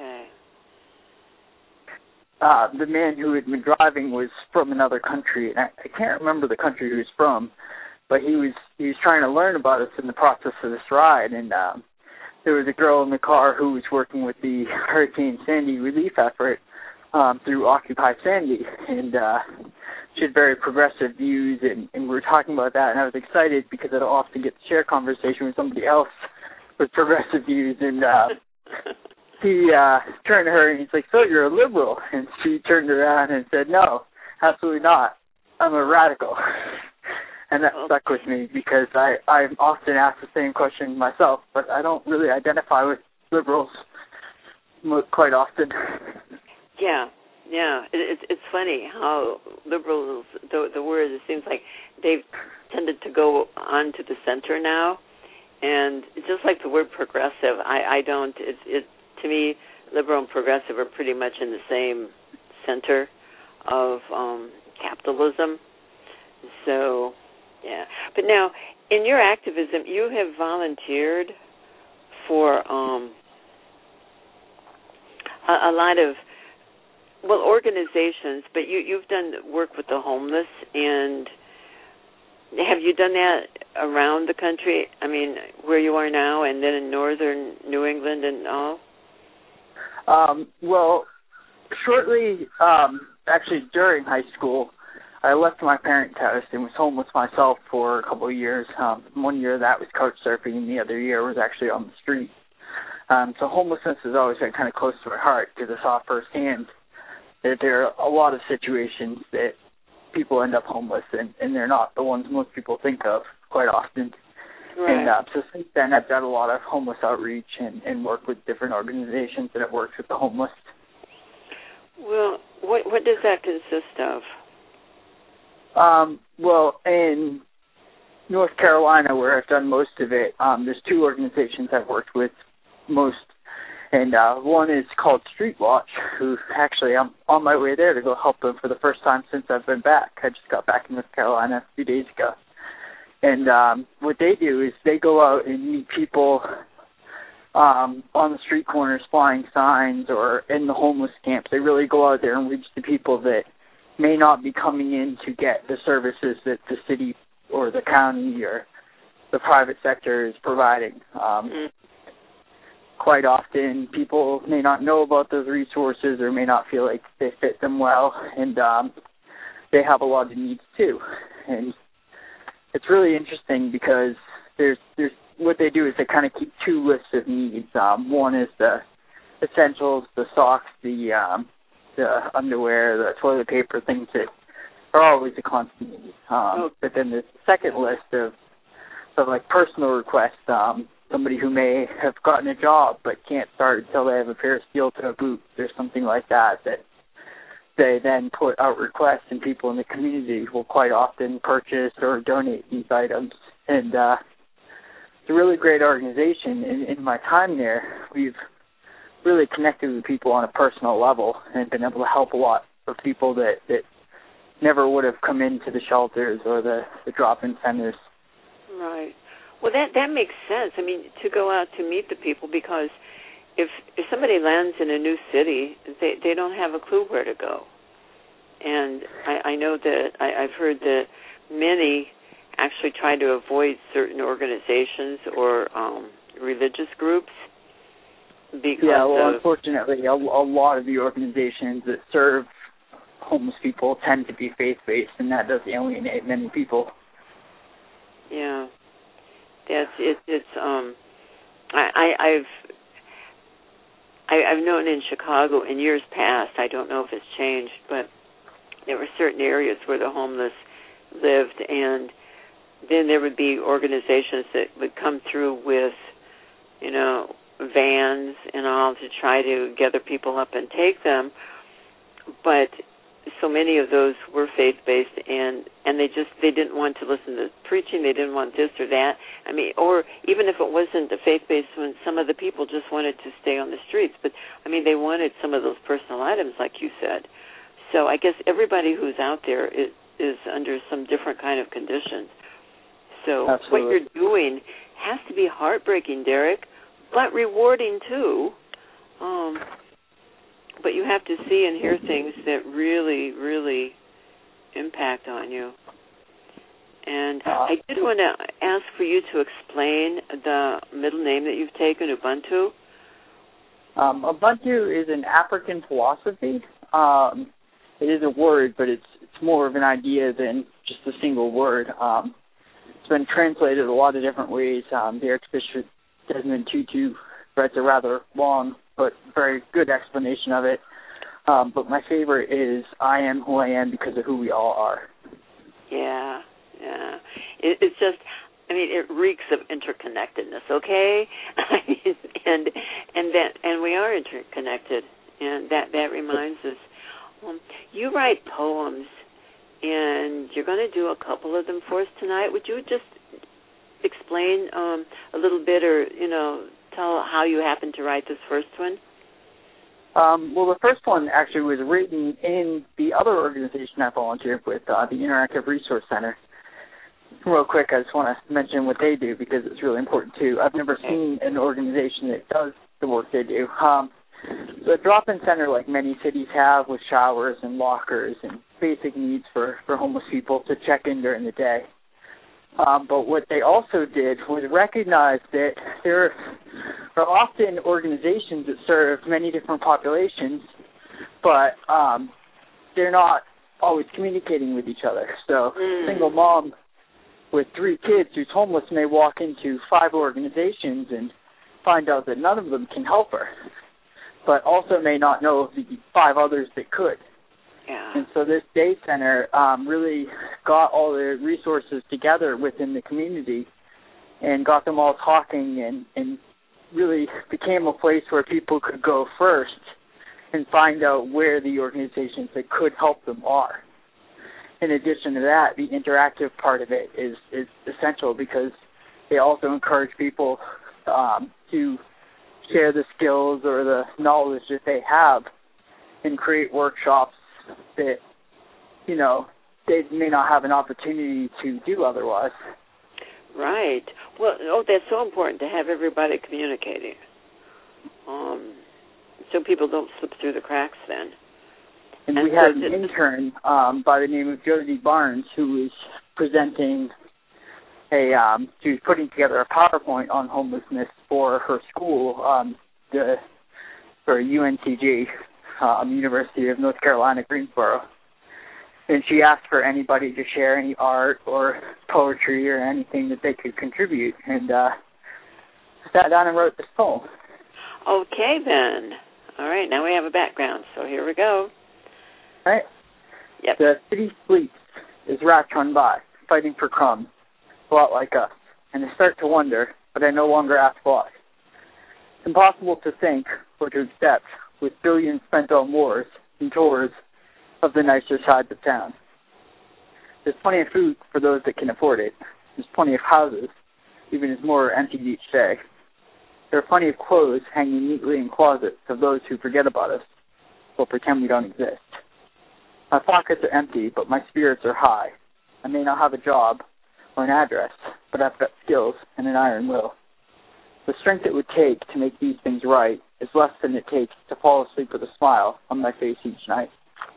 The man who had been driving was from another country, and I can't remember the country he was from, but he was trying to learn about us in the process of this ride, and there was a girl in the car who was working with the Hurricane Sandy relief effort through Occupy Sandy, and she had very progressive views, and we were talking about that, and I was excited because I don't often get to share a conversation with somebody else with progressive views, and he turned to her and he's like, so you're a liberal? And she turned around and said, no, absolutely not. I'm a radical. And that stuck with me because I often ask the same question myself, but I don't really identify with liberals quite often. Yeah. It's funny how liberals, the word, it seems like they've tended to go on to the center now. And just like the word progressive, I don't, to me, liberal and progressive are pretty much in the same center of capitalism. So, yeah. But now, in your activism, you have volunteered for a lot of, organizations, but you've done work with the homeless, and have you done that around the country? I mean, where you are now, and then in northern New England and all? Well, shortly, actually during high school, I left my parents' house and was homeless myself for a couple of years. 1 year of that was couch surfing, and the other year was actually on the street. So homelessness has always been kind of close to my heart because I saw firsthand that there are a lot of situations that people end up homeless, and they're not the ones most people think of quite often. Right. And so since then, I've done a lot of homeless outreach and work with different organizations that have worked with the homeless. Well, what does that consist of? Well, in North Carolina, where I've done most of it, there's two organizations I've worked with most. And one is called Street Watch, who actually I'm on my way there to go help them for the first time since I've been back. I just got back in North Carolina a few days ago. And what they do is they go out and meet people on the street corners flying signs or in the homeless camps. They really go out there and reach the people that may not be coming in to get the services that the city or the county or the private sector is providing. Quite often, people may not know about those resources or may not feel like they fit them well, and they have a lot of needs too. And it's really interesting because there's what they do is they kind of keep two lists of needs. One is the essentials, the socks, the underwear, the toilet paper, things that are always a constant need. But then there's the second list of like personal requests. Somebody who may have gotten a job but can't start until they have a pair of steel-toe boots or something like that they then put out requests, and people in the community will quite often purchase or donate these items. And it's a really great organization. In my time there, we've really connected with people on a personal level and been able to help a lot of people that never would have come into the shelters or the drop-in centers. Right. Well, that makes sense. I mean, to go out to meet the people, because if somebody lands in a new city, they don't have a clue where to go. And I know that I've heard that many actually try to avoid certain organizations or religious groups because unfortunately, a lot of the organizations that serve homeless people tend to be faith-based, and that does alienate many people. Yeah. I've known in Chicago in years past, I don't know if it's changed, but there were certain areas where the homeless lived, and then there would be organizations that would come through with, vans and all to try to gather people up and take them. But so many of those were faith-based, and they didn't want to listen to preaching. They didn't want this or that. I mean, or even if it wasn't the faith-based one, some of the people just wanted to stay on the streets. But, I mean, they wanted some of those personal items, like you said. So I guess everybody who's out there is under some different kind of conditions. So Absolutely. What you're doing has to be heartbreaking, Derek, but rewarding too. But you have to see and hear things that really, really impact on you. And I did want to ask for you to explain the middle name that you've taken, Ubuntu. Ubuntu is an African philosophy. It is a word, but it's more of an idea than just a single word. It's been translated a lot of different ways. The Archbishop Desmond Tutu writes a rather long but very good explanation of it. But my favorite is I am who I am because of who we all are. Yeah. It's just, I mean, it reeks of interconnectedness, okay? and we are interconnected, and that reminds us. You write poems, and you're going to do a couple of them for us tonight. Would you just explain a little bit, or tell how you happened to write this first one? Well, the first one actually was written in the other organization I volunteered with, the Interactive Resource Center. Real quick, I just want to mention what they do because it's really important too. I've never seen an organization that does the work they do. The drop-in center, like many cities have, with showers and lockers and basic needs for homeless people to check in during the day. But what they also did was recognize that there are often organizations that serve many different populations, but they're not always communicating with each other. So a single mom with 3 kids who's homeless may walk into 5 organizations and find out that none of them can help her, but also may not know of the 5 others that could. Yeah. And so this day center really got all the resources together within the community and got them all talking and really became a place where people could go first and find out where the organizations that could help them are. In addition to that, the interactive part of it is essential because they also encourage people to share the skills or the knowledge that they have and create workshops that, they may not have an opportunity to do otherwise. Right. Well, that's so important to have everybody communicating, so people don't slip through the cracks then. And we had an intern by the name of Jodie Barnes who was presenting she was putting together a PowerPoint on homelessness for her school, for UNCG, University of North Carolina, Greensboro. and she asked for anybody to share any art or poetry or anything that they could contribute, and sat down and wrote this poem. Okay, then. All right, now we have a background, so here we go. All right. Yep. The city sleeps as rats run by, fighting for crumbs, a lot like us, and I start to wonder, but I no longer ask why. It's impossible to think or to accept with billions spent on wars and tours of the nicer sides of town. There's plenty of food for those that can afford it. There's plenty of houses, even as more are emptied each day. There are plenty of clothes hanging neatly in closets of those who forget about us or pretend we don't exist. My pockets are empty, but my spirits are high. I may not have a job or an address, but I've got skills and an iron will. The strength it would take to make these things right is less than it takes to fall asleep with a smile on my face each night.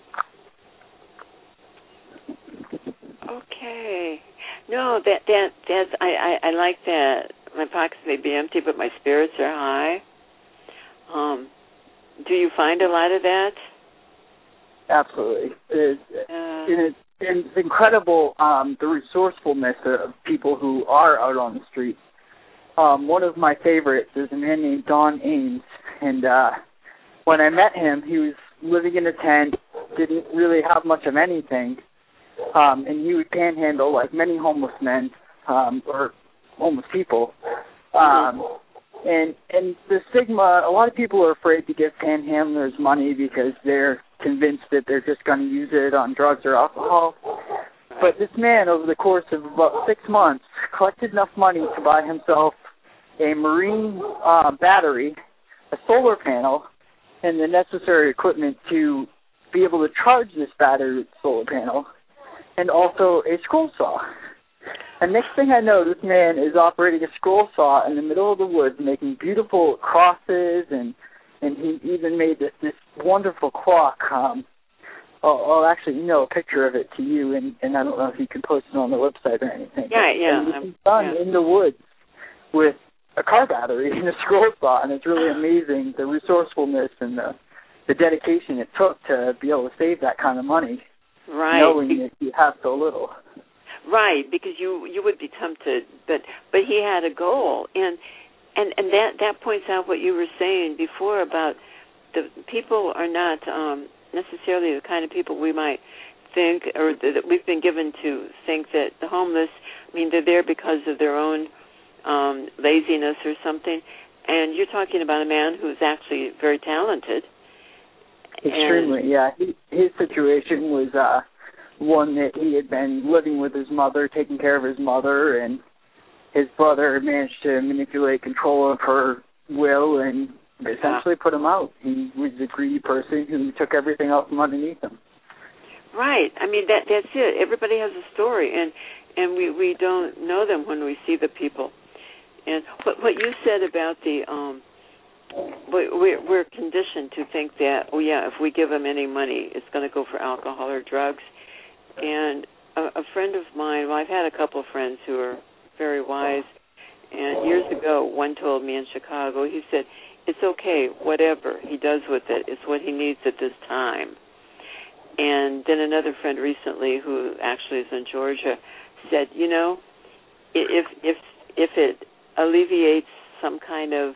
Okay. No, that's I like that. My pockets may be empty, but my spirits are high. Do you find a lot of that? Absolutely. It's incredible, the resourcefulness of people who are out on the street. One of my favorites is a man named Don Ames, and when I met him, he was living in a tent, didn't really have much of anything, and he would panhandle like many homeless men or homeless people. And the stigma, a lot of people are afraid to give panhandlers money because they're convinced that they're just going to use it on drugs or alcohol. But this man, over the course of about 6 months, collected enough money to buy himself a marine battery, a solar panel, and the necessary equipment to be able to charge this battery with solar panel, and also a scroll saw. And next thing I know, this man is operating a scroll saw in the middle of the woods, making beautiful crosses, and he even made this wonderful clock. I'll actually email a picture of it to you, and I don't know if you can post it on the website or anything. Yeah. And it's done in the woods with a car battery and a scroll saw, and it's really amazing the resourcefulness and the dedication it took to be able to save that kind of money, right? Knowing that you have so little. Right, because you would be tempted, but he had a goal, and that points out what you were saying before about the people are not necessarily the kind of people we might think, or that we've been given to think that the homeless, I mean, they're there because of their own laziness or something. And you're talking about a man who's actually very talented. Extremely, yeah. His situation was one that he had been living with his mother, taking care of his mother, and his brother managed to manipulate control of her will and essentially put him out. He was a greedy person who took everything else from underneath him. Right. I mean, that's it. Everybody has a story, and we don't know them when we see the people. And what you said about the we're conditioned to think that, oh yeah, if we give them any money, it's going to go for alcohol or drugs. And a friend of mine, well, I've had a couple of friends who are very wise, and years ago, one told me in Chicago, he said, it's okay, whatever he does with it, it's what he needs at this time. And then another friend recently, who actually is in Georgia, said, you know, if it alleviates some kind of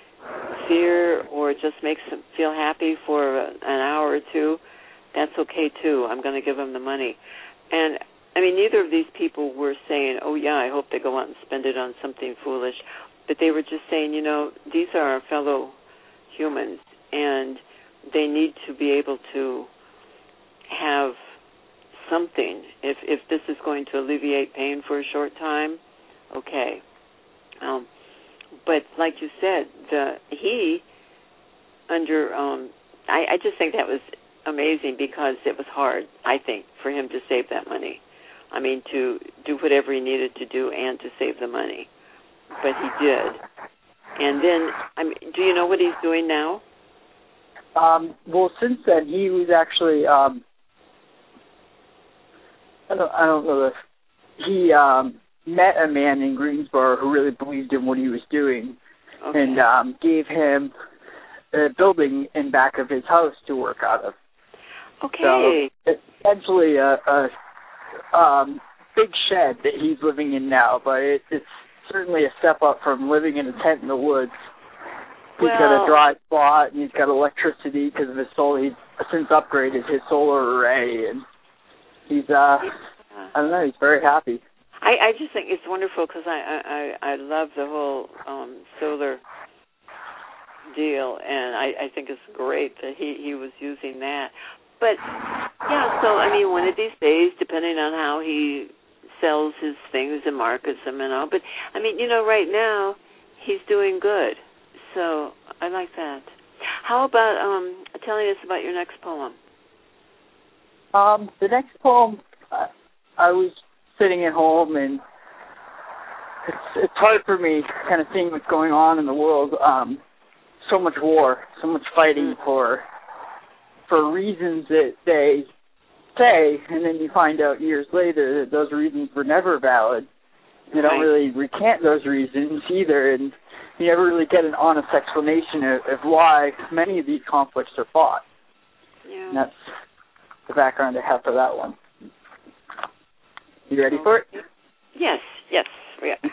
fear or just makes him feel happy for an hour or two, that's okay too. I'm going to give him the money. And I mean, neither of these people were saying, oh yeah, I hope they go out and spend it on something foolish, but they were just saying, you know, these are our fellow humans, and they need to be able to have something. If this is going to alleviate pain for a short time, okay. But like you said, I just think that was amazing because it was hard, I think, for him to save that money. I mean, to do whatever he needed to do and to save the money. But he did. And then, I mean, do you know what he's doing now? Well, since then, he was actually, I don't know if he met a man in Greensboro who really believed in what he was doing, okay, and gave him a building in back of his house to work out of. Okay. So it's essentially a big shed that he's living in now, but it's certainly a step up from living in a tent in the woods. He's got a dry spot, and he's got electricity because of his solar. He's since upgraded his solar array, and he's I don't know, he's very happy. I just think it's wonderful because I love the whole solar deal, and I think it's great that he was using that. But yeah, so I mean, one of these days, depending on how he sells his things and markets them and all, but I mean, right now he's doing good, so I like that. How about telling us about your next poem? The next poem, I was sitting at home, and it's hard for me kind of seeing what's going on in the world. So much war, so much fighting for reasons that they say, and then you find out years later that those reasons were never valid. They don't really recant those reasons either, and you never really get an honest explanation of why many of these conflicts are fought. Yeah. And that's the background I have for that one. You ready for it? Yes. Yeah. Okay.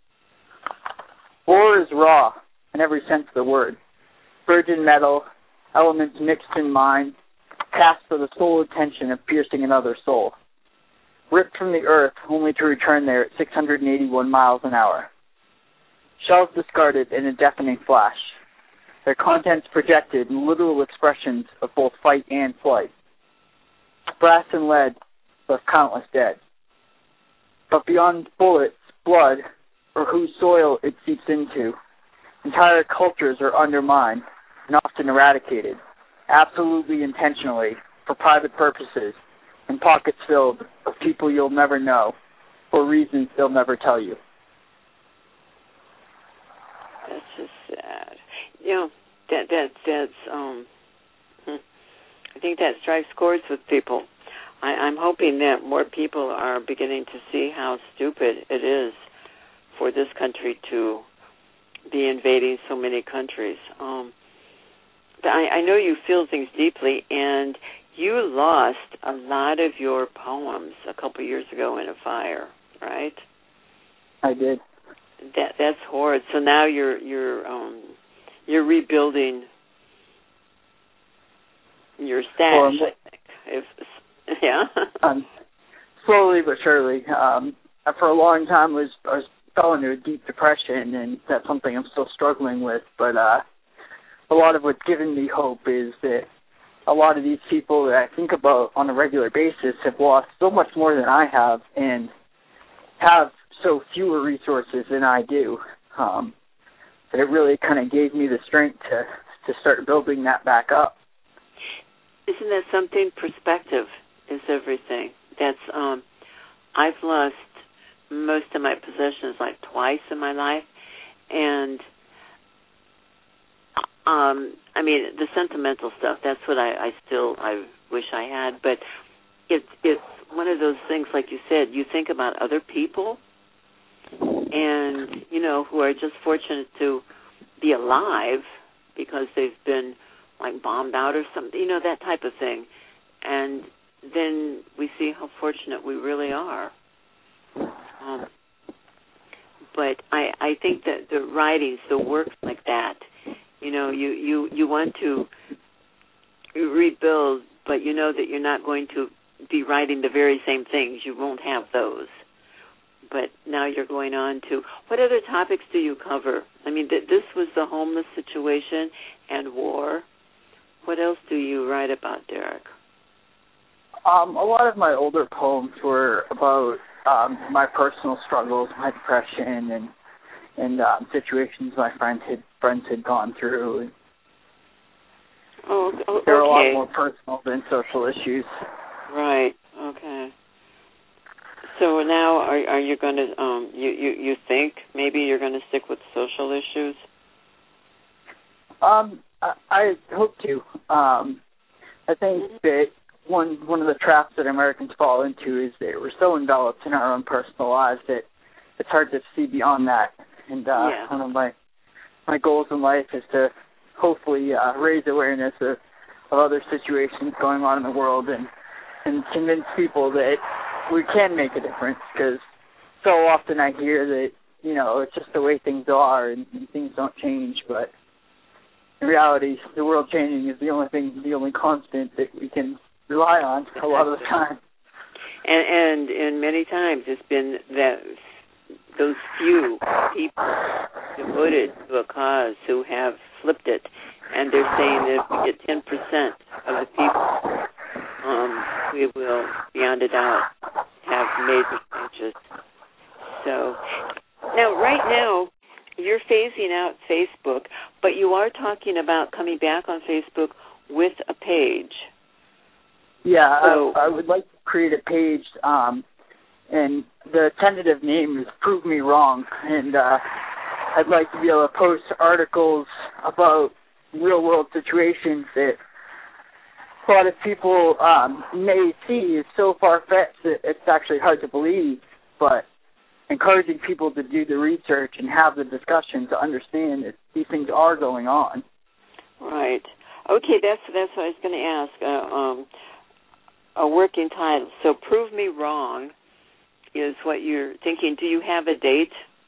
War is raw in every sense of the word. Virgin metal, elements mixed in mind, cast for the sole intention of piercing another soul. Ripped from the earth only to return there at 681 miles an hour. Shells discarded in a deafening flash. Their contents projected in literal expressions of both fight and flight. Brass and lead left countless dead. But beyond bullets, blood, or whose soil it seeps into, entire cultures are undermined and often eradicated, absolutely intentionally, for private purposes, and pockets filled of people you'll never know, for reasons they'll never tell you. That's just sad. That's I think that strikes chords with people. I'm hoping that more people are beginning to see how stupid it is for this country to be invading so many countries. But I know you feel things deeply, and you lost a lot of your poems a couple of years ago in a fire, right? I did. That's horrid. So now you're rebuilding your stash, I think. Slowly but surely. For a long time, I fell into a deep depression, and that's something I'm still struggling with. But a lot of what's given me hope is that a lot of these people that I think about on a regular basis have lost so much more than I have, and have so fewer resources than I do. That it really kind of gave me the strength to start building that back up. Isn't that something? Perspective is everything. That's I've lost most of my possessions like twice in my life, and I mean the sentimental stuff. That's what I wish I had. But it's one of those things, like you said. You think about other people, and who are just fortunate to be alive because they've been like bombed out or something. That type of thing, and then we see how fortunate we really are. But I think that the writings, the works like that, you want to rebuild, but you know that you're not going to be writing the very same things. You won't have those. But now you're going on to, what other topics do you cover? I mean, this was the homeless situation and war. What else do you write about, Derek? A lot of my older poems were about my personal struggles, my depression, and situations my friends had gone through. Okay. They're a lot more personal than social issues. Right. Okay. So now, are you going to? You think maybe you're going to stick with social issues? I hope to. I think that one of the traps that Americans fall into is that we're so enveloped in our own personal lives that it's hard to see beyond that. And one of my goals in life is to hopefully raise awareness of other situations going on in the world and convince people that we can make a difference, because so often I hear that, it's just the way things are and things don't change, but in reality, the world changing is the only constant that we can rely on a lot of the time. And many times it's been that those few people devoted to a cause who have flipped it, and they're saying that if we get 10% of the people, we will, beyond a doubt, have major changes. So, now, right now, you're phasing out Facebook, but you are talking about coming back on Facebook with a page. Yeah, so, I would like to create a page, and the tentative name is Prove Me Wrong, and I'd like to be able to post articles about real-world situations that a lot of people may see is so far-fetched that it's actually hard to believe, but encouraging people to do the research and have the discussion to understand that these things are going on. Right. Okay, that's what I was going to ask. A working title. So Prove Me Wrong is what you're thinking. Do you have a date?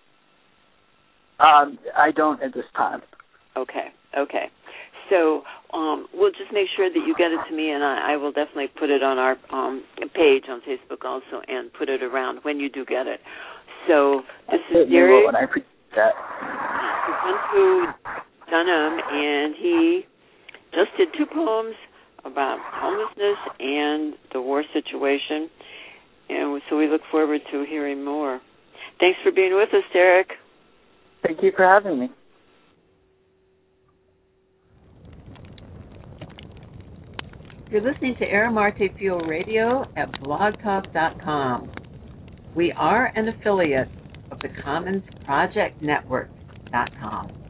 I don't at this time. Okay. So we'll just make sure that you get it to me, and I will definitely put it on our page on Facebook also, and put it around when you do get it. So this is Derek. I appreciate that. He's went through Dunham, and he just did 2 poems about homelessness and the war situation, and so we look forward to hearing more. Thanks for being with us, Derek. Thank you for having me. You're listening to Aramarte Fuel Radio at blogtalk.com. We are an affiliate of the Commons Project Network.com.